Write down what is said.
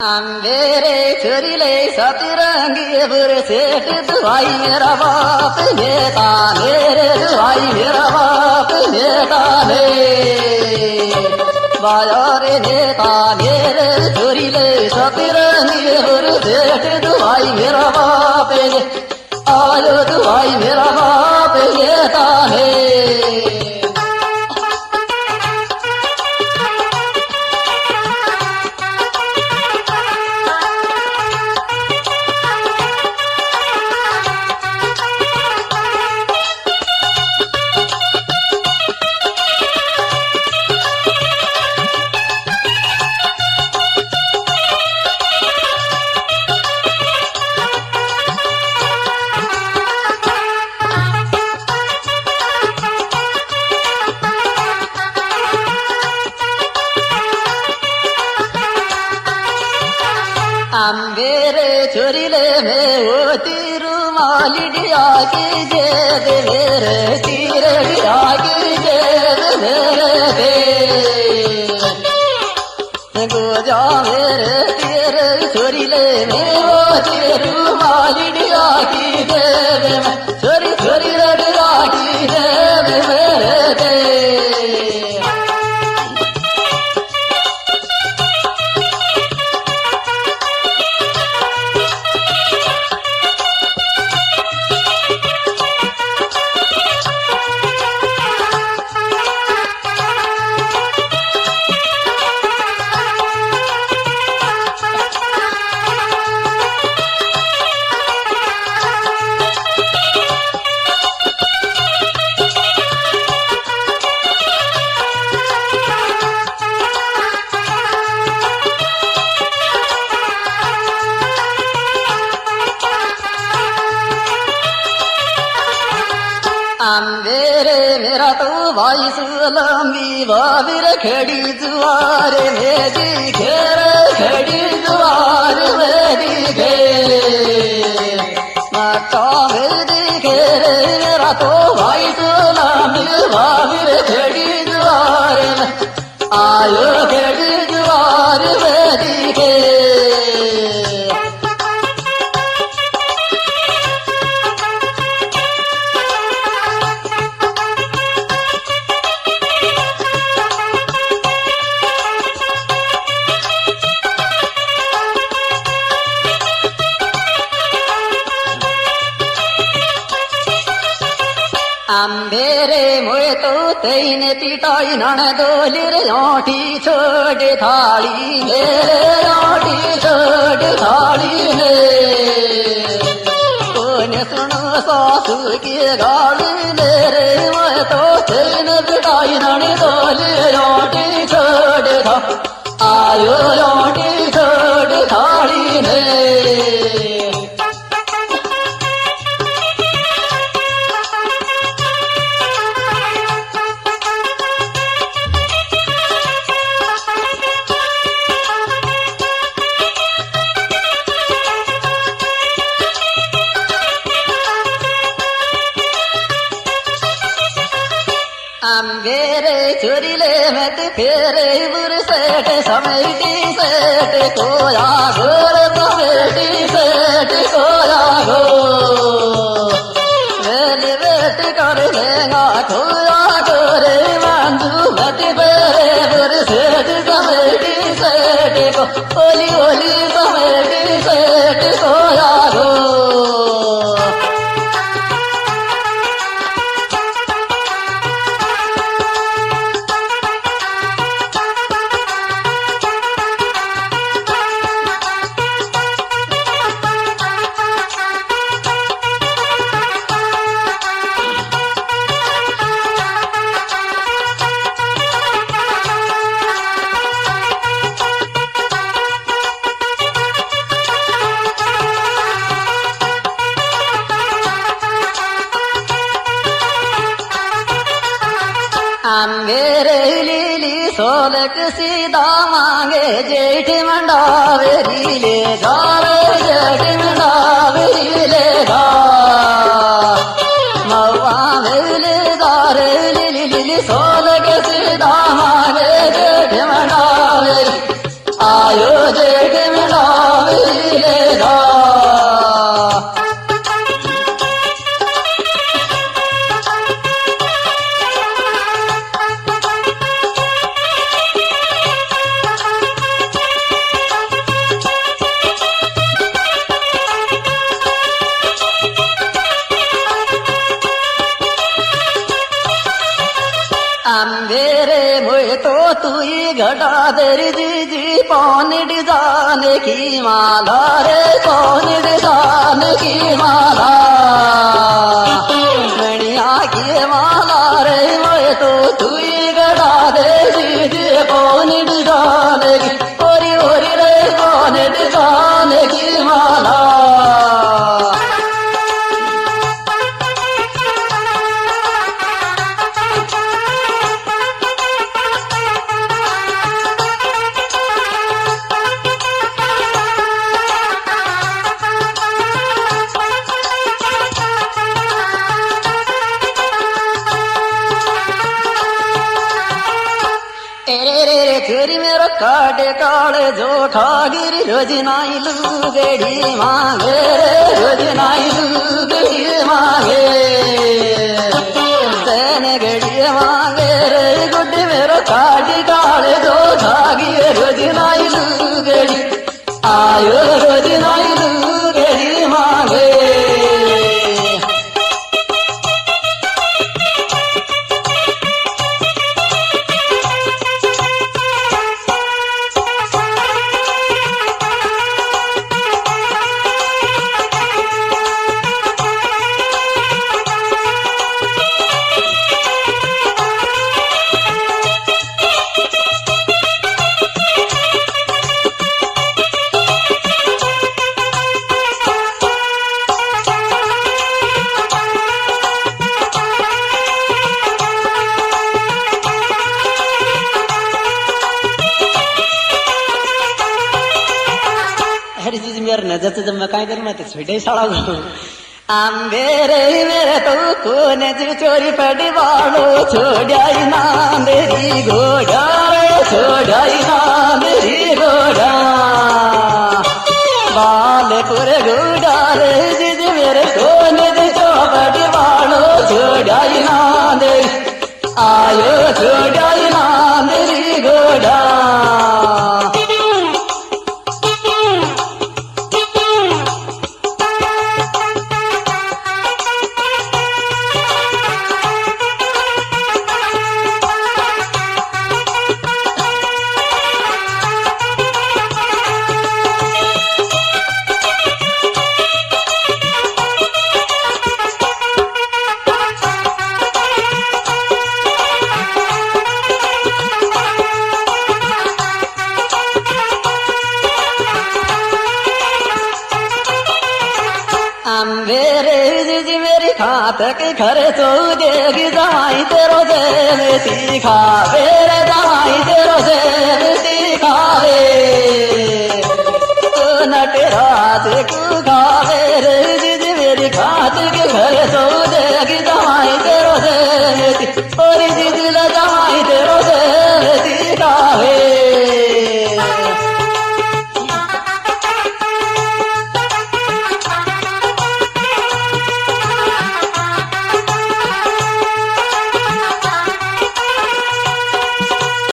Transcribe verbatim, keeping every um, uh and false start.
मेरे छोरीले सतरंगी बुर सेठ दुआई मेरा बाप नेता मेरे दुआई मेरा बाप नेता ने बाया रे नेता मेरे छोरीले सतरंगी बुर सेठ दुआई मेरा बाप आयो दुआई मेरा बाप नेता ने मेरे छोरीले में वो तीरू मालिडिया की जेद मेरे तीरडिया की जेद मेरे दे गोजा मेरे तेरे छोरीले में वो तीरू मालिडिया की जेद छोरी छोरी रडिया की जेद मेरे दे मेरे मेरा तो भाई सुलमी बाबिर खड़ी जुआर मेरी घेर खड़ी जुआर मेरी घेर माता मेरी घेर मेरा तो भाई सुलमी बाबिर खड़ी जुआर आयो खड़ी जुआर मेरी घेर मेरे मोए तो तेन पिटाई नण दोलिर ओठी छोड़ थाली मेरे ओठी छोड़ थाली ने कौन सुनो सासू की गाली मेरे मोए तो तेन पिटाई नण दोलिर ओठी छोड़ था आयो ओठी छोड़ थाली ने मेरे छोरीले मत फेरे बुर सेठ समेटी सेठ कोया गोर समेटी सेठ कोया गो मेरे बेट कर लेगा खोया गोरे मांझू मत फेरे बुर सेठ समेटी सेठ को ओली ओली समेटी सेठ कोया गो मेरे लीली सोलक सीधा मांगे जेठ मंडावे रीले गावे जेठ मंडावे रीले गा मवा मेले गारे लीली लीली सोलक सीधा मांगे जेठ मंडावे आयो जेठ मंडा घटा तेरी जीजी पौन डिजाने की माला रे पौन डिजाने की माला मणिया की माला रे मैं तो तू ही घटा दे जीजी पौन डिजाने की ओरी ओरी रे पौन डिजाने की माला तेरी मेरा काटे काले जो ठागिरी रोज नाई लुगड़ी मांगे रोज नाई लुगड़ी मांगे तेने गड़ी मांगे रे गुड्डी मेरा काटे काले जो ठागी रोज नाई लुगड़ी आयो रोज नाई लुगड़ी मांगे हरी चीज मेरे नजर से जब मैं कहीं करूँ मैं तो छुटे साड़ा हूँ आंबे रे मेरे तो कोने जी चोरी पड़ी वालो छोड़ाई ना मेरी घोड़ा छोड़ाई ना मेरी घोड़ा बाल पूरे घोड़ा रे जीज मेरे कोने जी चौपड़ी वालो छोड़ाई ना दे आयो छोड़ाई ना मेरी घोड़ा मेरे जीजी मेरी खात के घर तो देगी दवाई तेरो दे सीखा मेरे दवाई तेरो दे